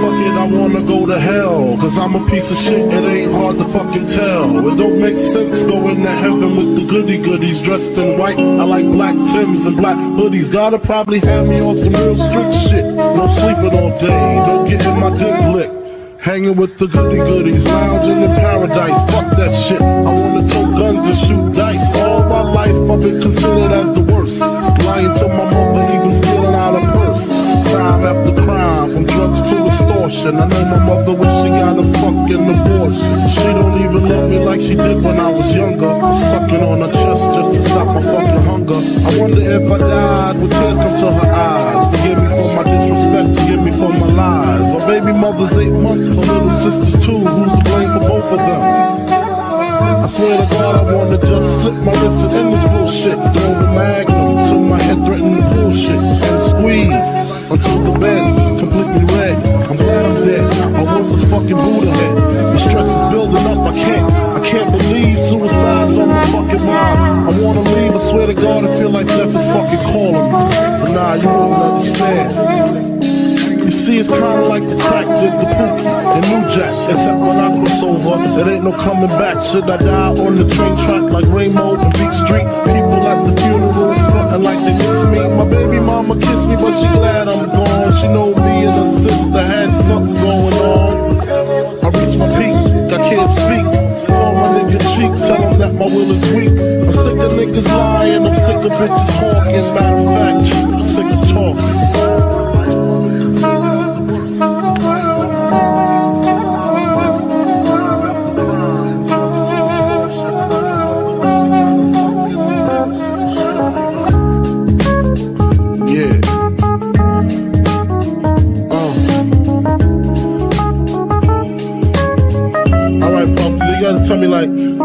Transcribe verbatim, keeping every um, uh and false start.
fuck it, I wanna go to hell. Cause I'm a piece of shit, it ain't hard to fucking tell. It don't make sense going to heaven with the goody goodies dressed in white. I like black Timbs and black hoodies. Gotta probably have me on some real strict shit. No sleeping all day, no getting my dick licked. Hanging with the goody goodies, lounging in paradise. Fuck that shit, I wanna tote guns and shoot dice. All my life I've been considered as the worst. Lying to my mother, even stealing out a purse. Crime after crime, from drugs to extortion. I know my mother wish she got a fucking abortion. She don't even love me like she did when I was younger. Sucking on her chest just to stop my fucking hunger. I wonder if I died, would tears come to her eyes? Forgive me for my disrespect, forgive me for my lies. My baby mother's eight months, her little sister's two. Who's to blame for both of them? I swear to God, I wanna just slip my wrist and end this bullshit. Throw the magnum till my head threatening bullshit and squeeze until the bed's completely red. I'm glad I'm dead. I want this fucking Buddha head. The stress is building up. I can't, I can't believe suicide's on my fucking mind. I wanna leave. I swear to God, I feel like death is fucking calling me. But nah, you won't understand. You see, it's kinda like the crack did the Pookie and New Jack, except when I cross over, there ain't no coming back. Should I die on the train track like Rainbow and Beat Street? People at the funeral frontin' like they miss me. My baby mama kissed me, but she glad I'm gone. She know me and her sister had something going on. I reached my peak, I can't speak. Call my nigga cheek, tell him that my will is weak. I'm sick of niggas lying, I'm sick of bitches talking. Matter of fact, I'm sick of talking. Tell me like